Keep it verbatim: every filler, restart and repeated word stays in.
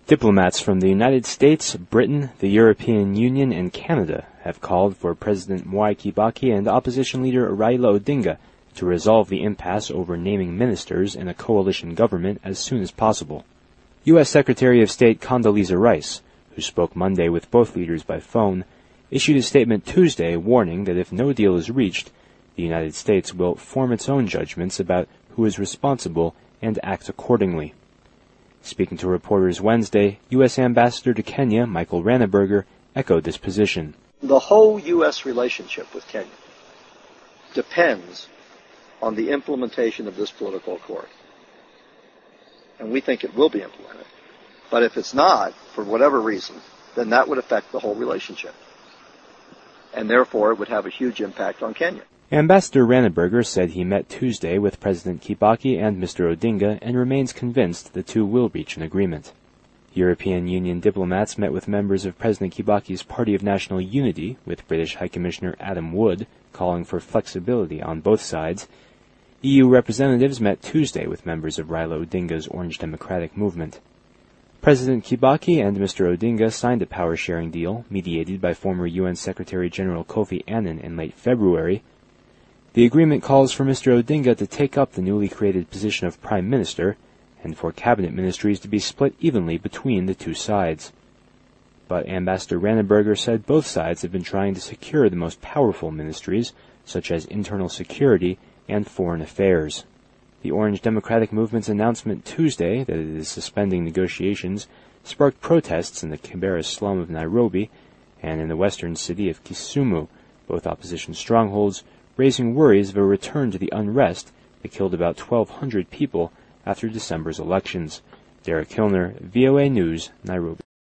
Diplomats from the United States, Britain, the European Union, and Canada have called for President Mwai Kibaki and opposition leader Raila Odinga to resolve the impasse over naming ministers in a coalition government as soon as possible. U S Secretary of State Condoleezza Rice, who spoke Monday with both leaders by phone, issued a statement Tuesday warning that if no deal is reached, the United States will form its own judgments about who is responsible and act accordingly. Speaking to reporters Wednesday, U S Ambassador to Kenya, Michael Ranneberger, echoed this position. The whole U S relationship with Kenya depends on the implementation of this political accord. And we think it will be implemented. But if it's not, for whatever reason, then that would affect the whole relationship. And therefore, it would have a huge impact on Kenya. Ambassador Ranneberger said he met Tuesday with President Kibaki and Mister Odinga and remains convinced the two will reach an agreement. European Union diplomats met with members of President Kibaki's Party of National Unity, with British High Commissioner Adam Wood calling for flexibility on both sides. E U representatives met Tuesday with members of Raila Odinga's Orange Democratic Movement. President Kibaki and Mister Odinga signed a power-sharing deal mediated by former U N Secretary-General Kofi Annan in late February. The agreement calls for Mister Odinga to take up the newly created position of Prime Minister and for cabinet ministries to be split evenly between the two sides. But Ambassador Ranneberger said both sides have been trying to secure the most powerful ministries, such as internal security and foreign affairs. The Orange Democratic Movement's announcement Tuesday that it is suspending negotiations sparked protests in the Kibera slum of Nairobi and in the western city of Kisumu, both opposition strongholds, raising worries of a return to the unrest that killed about twelve hundred people after December's elections. Derek Kilner, V O A News, Nairobi.